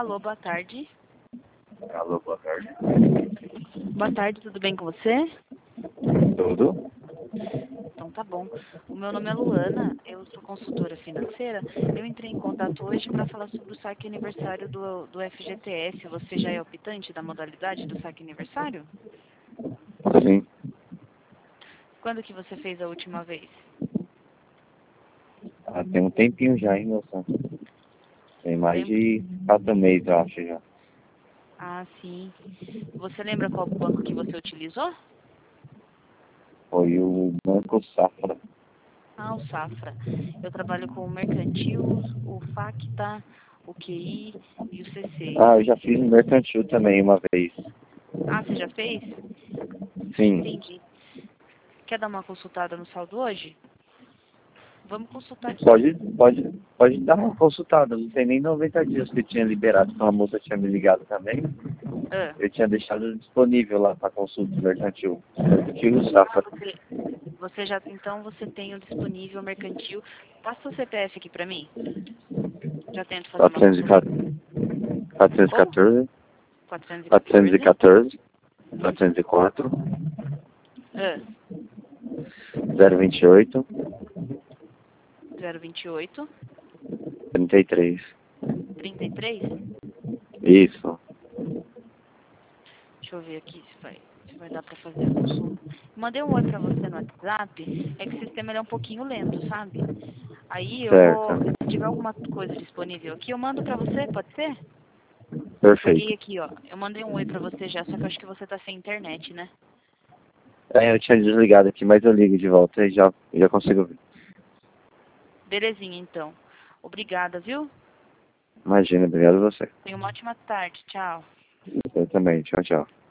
Alô, boa tarde. Alô, boa tarde. Boa tarde, tudo bem com você? Tudo? Então tá bom. O meu nome é Luana, eu sou consultora financeira. Eu entrei em contato hoje para falar sobre o saque aniversário do FGTS. Você já é optante da modalidade do saque aniversário? Sim. Quando que você fez a última vez? Tem um tempinho já, hein, moça? Tem mais Tempo? de 4 meses, eu acho, já. Ah, sim. Você lembra qual banco que você utilizou? Foi o Banco Safra. Ah, o Safra. Eu trabalho com o Mercantil, o Facta, o QI e o C6. Ah, eu já fiz no mercantil também uma vez. Ah, você já fez? Sim. Entendi. Quer dar uma consultada no saldo hoje? Vamos consultar aqui. Pode dar uma consultada. Não tem nem 90 dias que eu tinha liberado, então a moça tinha me ligado também. Ah, Eu tinha deixado disponível lá para consulta do mercantil. Mercantil e Safra. você já, então você tem o disponível Mercantil. Passa o CPF aqui pra mim. Já tento fazer uma consulta. 414, 414. 414, 404, Ah, 028, 028. 33. 33? Isso. Deixa eu ver aqui se vai dar pra fazer a consulta. Mandei um oi pra você no WhatsApp. É que o sistema ele é um pouquinho lento, sabe? Aí eu vou, Certo. se tiver alguma coisa disponível aqui, eu mando pra você, pode ser? Peguei Perfeito. aqui, ó. Eu mandei um oi pra você já, só que eu acho que você tá sem internet, né? Eu tinha desligado aqui, mas eu ligo de volta e já consigo ver. Belezinha, então. Obrigada, viu? Imagina, obrigado a você. Tenha uma ótima tarde. Tchau. Eu também. Tchau, tchau.